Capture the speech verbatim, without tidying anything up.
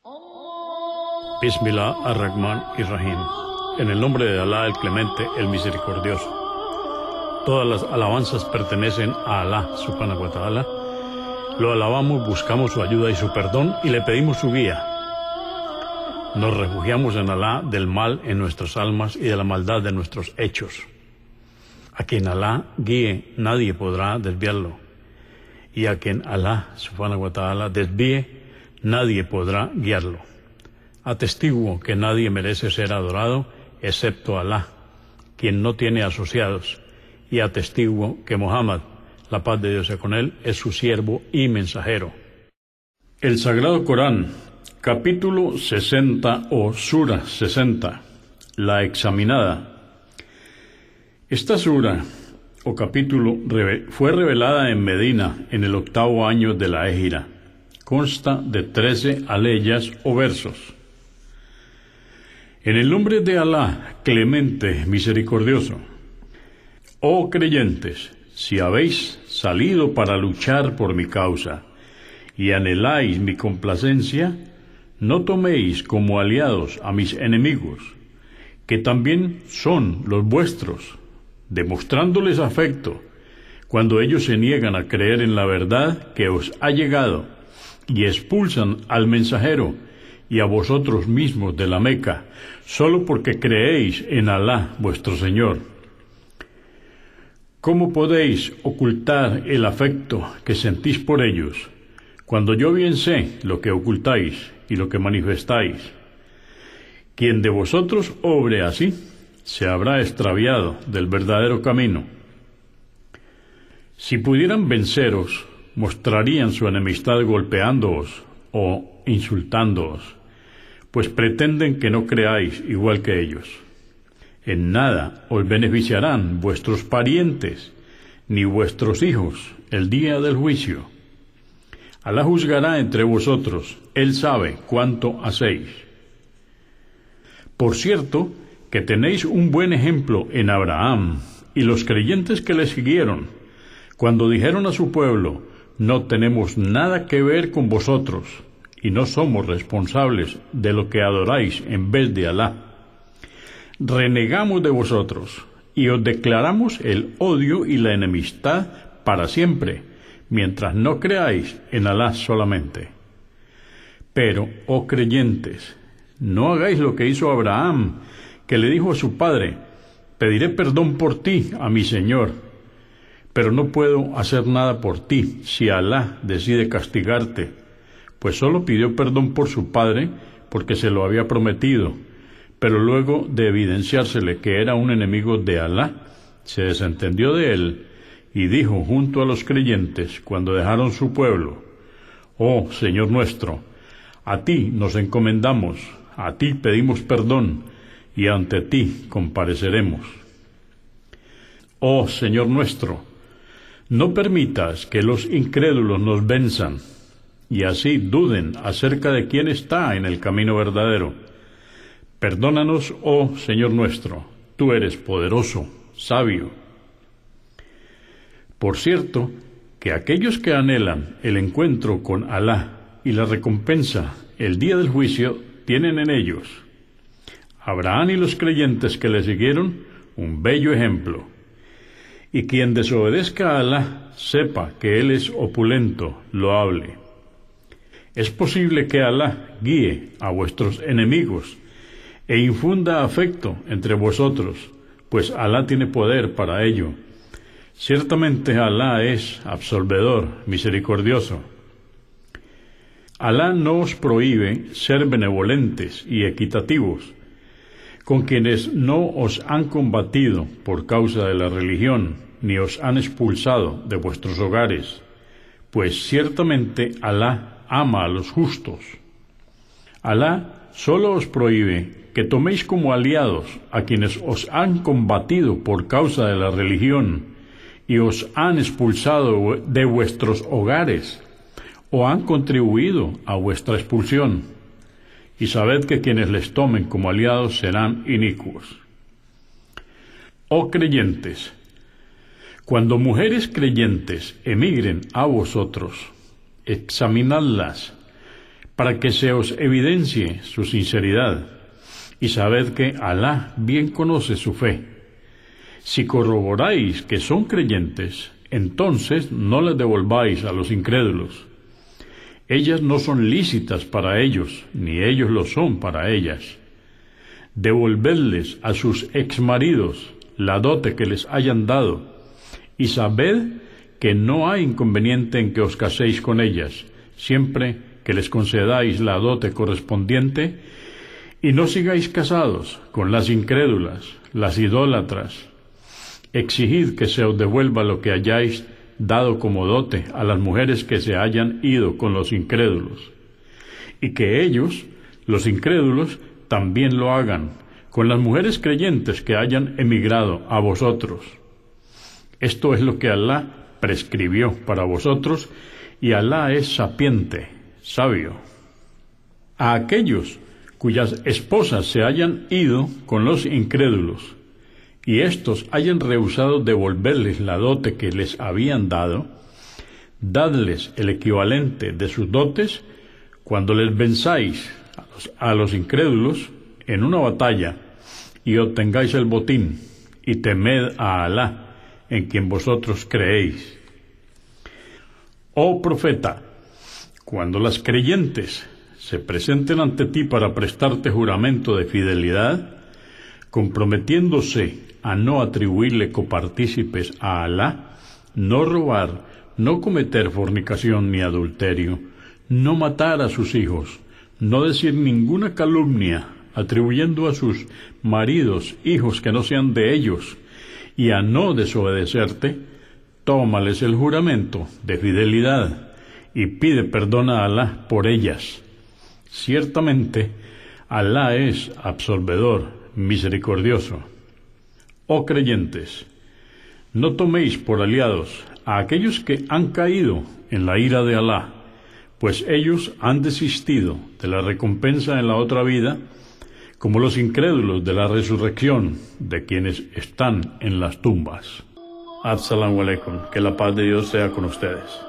Bismillah ar-Rahman ir-Rahim. En el nombre de Alá, el Clemente, el Misericordioso. Todas las alabanzas pertenecen a Alá, subhanahu wa ta'ala. Lo alabamos, buscamos su ayuda y su perdón y le pedimos su guía. Nos refugiamos en Alá del mal en nuestras almas y de la maldad de nuestros hechos. A quien Alá guíe, nadie podrá desviarlo. Y a quien Alá, subhanahu wa ta'ala, desvíe, nadie podrá guiarlo. Atestiguo que nadie merece ser adorado excepto Alá, quien no tiene asociados, y atestiguo que Muhammad, la paz de Dios sea con él, es su siervo y mensajero. El Sagrado Corán, capítulo sesenta o sura sesenta, la examinada. Esta sura o capítulo fue revelada en Medina en el octavo año de la Égira. Consta de trece aleyas o versos. En el nombre de Alá, Clemente, Misericordioso. Oh creyentes, si habéis salido para luchar por mi causa y anheláis mi complacencia, no toméis como aliados a mis enemigos, que también son los vuestros, demostrándoles afecto cuando ellos se niegan a creer en la verdad que os ha llegado y expulsan al mensajero y a vosotros mismos de la Meca, solo porque creéis en Alá vuestro Señor. ¿Cómo podéis ocultar el afecto que sentís por ellos, cuando yo bien sé lo que ocultáis y lo que manifestáis? Quien de vosotros obre así, se habrá extraviado del verdadero camino. Si pudieran venceros, mostrarían su enemistad golpeándoos o insultándoos, pues pretenden que no creáis igual que ellos. En nada os beneficiarán vuestros parientes, ni vuestros hijos, el día del juicio. Alá juzgará entre vosotros, Él sabe cuánto hacéis. Por cierto, que tenéis un buen ejemplo en Abraham y los creyentes que le siguieron, cuando dijeron a su pueblo: no tenemos nada que ver con vosotros, y no somos responsables de lo que adoráis en vez de Alá. Renegamos de vosotros, y os declaramos el odio y la enemistad para siempre, mientras no creáis en Alá solamente. Pero, oh creyentes, no hagáis lo que hizo Abraham, que le dijo a su padre: pediré perdón por ti a mi Señor, pero no puedo hacer nada por ti si Alá decide castigarte, pues solo pidió perdón por su padre porque se lo había prometido, pero luego de evidenciársele que era un enemigo de Alá, se desentendió de él y dijo junto a los creyentes cuando dejaron su pueblo: oh Señor nuestro, a ti nos encomendamos, a ti pedimos perdón y ante ti compareceremos. Oh Señor nuestro, no permitas que los incrédulos nos venzan y así duden acerca de quién está en el camino verdadero. Perdónanos, oh Señor nuestro, tú eres poderoso, sabio. Por cierto, que aquellos que anhelan el encuentro con Alá y la recompensa el día del juicio tienen en ellos, Abraham y los creyentes que le siguieron, un bello ejemplo. Y quien desobedezca a Alá, sepa que Él es opulento, loable. Es posible que Alá guíe a vuestros enemigos e infunda afecto entre vosotros, pues Alá tiene poder para ello. Ciertamente Alá es absolvedor, misericordioso. Alá no os prohíbe ser benevolentes y equitativos con quienes no os han combatido por causa de la religión, ni os han expulsado de vuestros hogares, pues ciertamente Alá ama a los justos. Alá solo os prohíbe que toméis como aliados a quienes os han combatido por causa de la religión y os han expulsado de vuestros hogares o han contribuido a vuestra expulsión. Y sabed que quienes les tomen como aliados serán inicuos. Oh creyentes, cuando mujeres creyentes emigren a vosotros, examinadlas, para que se os evidencie su sinceridad, y sabed que Alá bien conoce su fe. Si corroboráis que son creyentes, entonces no las devolváis a los incrédulos. Ellas no son lícitas para ellos, ni ellos lo son para ellas. Devolvedles a sus exmaridos la dote que les hayan dado, y sabed que no hay inconveniente en que os caséis con ellas, siempre que les concedáis la dote correspondiente, y no sigáis casados con las incrédulas, las idólatras. Exigid que se os devuelva lo que hayáis dado como dote a las mujeres que se hayan ido con los incrédulos, y que ellos, los incrédulos, también lo hagan con las mujeres creyentes que hayan emigrado a vosotros. Esto es lo que Alá prescribió para vosotros, y Alá es sapiente, sabio. A aquellos cuyas esposas se hayan ido con los incrédulos, y éstos hayan rehusado devolverles la dote que les habían dado, dadles el equivalente de sus dotes cuando les venzáis a los, a los incrédulos en una batalla y obtengáis el botín, y temed a Alá, en quien vosotros creéis. Oh profeta, cuando las creyentes se presenten ante ti para prestarte juramento de fidelidad, comprometiéndose a no atribuirle copartícipes a Alá, no robar, no cometer fornicación ni adulterio, no matar a sus hijos, no decir ninguna calumnia, atribuyendo a sus maridos hijos que no sean de ellos, y a no desobedecerte, tómales el juramento de fidelidad y pide perdón a Alá por ellas. Ciertamente, Alá es absolvedor, misericordioso. Oh creyentes, no toméis por aliados a aquellos que han caído en la ira de Alá, pues ellos han desistido de la recompensa en la otra vida, como los incrédulos de la resurrección de quienes están en las tumbas. Assalamu alaikum, que la paz de Dios sea con ustedes.